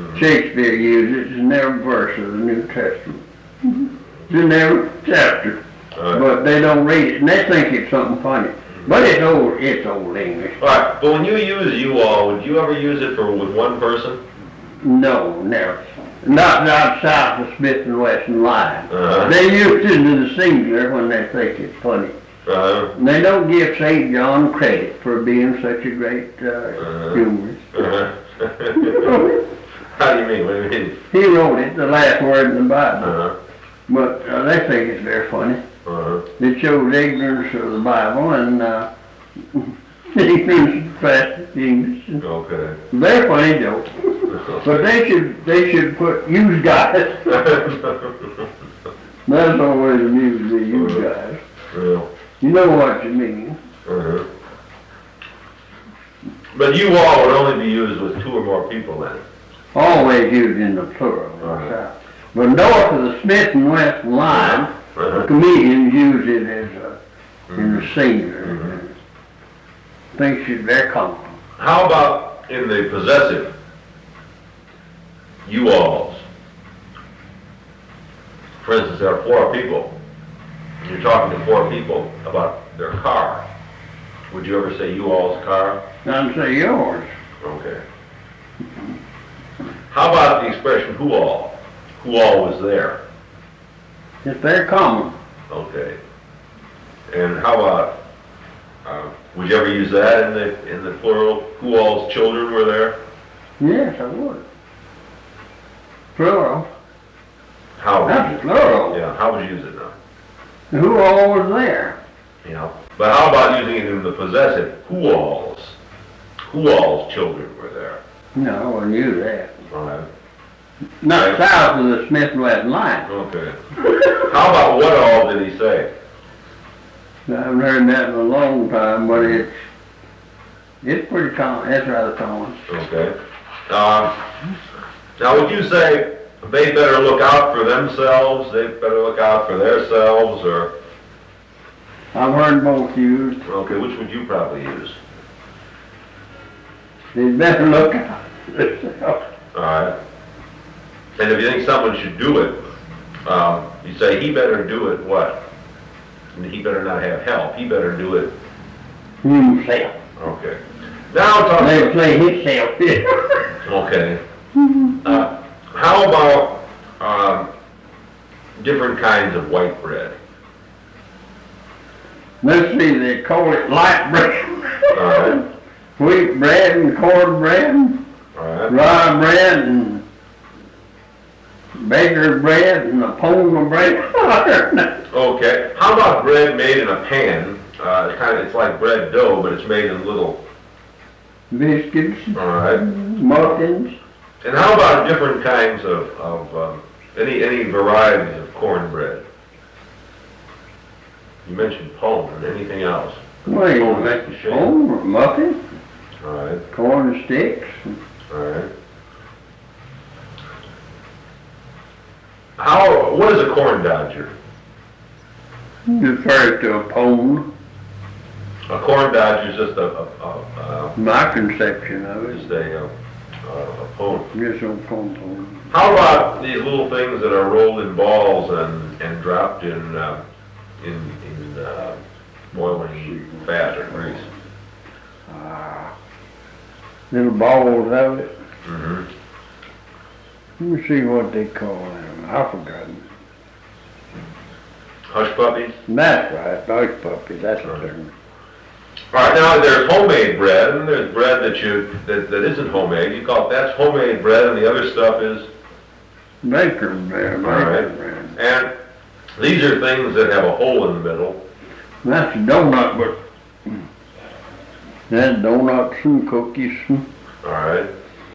Shakespeare used it in every verse of the New Testament. It's in every chapter. But they don't read it, and they think it's something funny. But it's old English. All right, but when you use you-all, would you ever use it with one person? No, never. Not south of Smith and Wesson line. Uh-huh. They use it in the singular when they think it's funny. Uh-huh. And they don't give St. John credit for being such a great humorist. Uh-huh. How do you mean? What do you mean? He wrote it, the last word in the Bible. Uh-huh. But they think it's very funny. Uh-huh. It shows ignorance of the Bible and ignorance of classic English. Okay. They're funny jokes. But they should put use guys. That's always amused me, use guys. Yeah. You know what you mean. Uh-huh. But you-all would only be used with two or more people then? Always used in the plural. Uh-huh. But north of the Smith and West line, the comedians use it as in the singular. Thinks it's very common. How about in the possessive? You-alls. For instance, there are four people. You're talking to four people about their car. Would you ever say you-all's car? I'd say yours. Okay. How about the expression who-all? Who-all was there? It's very common. Okay. And how about, would you ever use that in the plural? Who-all's children were there? Yes, I would. Plural. How? That's plural. Yeah, how would you use it now? Who all was there? Yeah. But how about using it in the possessive? Who-all's? Who-all's children were there? No, I wouldn't use that. All right. Not south of the Smith and Wesson line. Okay. How about what all did he say? I haven't heard that in a long time, but it's pretty common. It's rather common. Okay. Now would you say they better look out for themselves, they better look out for themselves, or? I've heard both used. Okay, which would you probably use? They better look out for themselves. All right. And if you think someone should do it, you say he better do it what? And he better not have help. He better do it Himself. Okay. Now they play himself. Okay. How about different kinds of white bread? Let's see, they call it light bread. Wheat bread and corn bread, rye bread and baker's bread and a pone of bread. Okay. How about bread made in a pan? It's like bread dough, but it's made in little biscuits. All right. Muffins. And how about different kinds of any varieties of cornbread? You mentioned pone, and anything else? Well, you make the pone or muffin. All right. Corn sticks. All right. What is a corn dodger? Refers to a pone. A corn dodger is just a my conception of it. Just a pone. Just a pone. How about these little things that are rolled in balls and dropped in boiling fat or grease? Little balls of it. Mm-hmm. Let me see what they call them. I've forgotten. Hush puppies? That's right, hush puppies. That's the term. All right, now there's homemade bread, and there's bread that isn't homemade. You call it, that's homemade bread, and the other stuff is baker's bread. All right. And these are things that have a hole in the middle. That's a donut, but that's donuts and cookies. All right.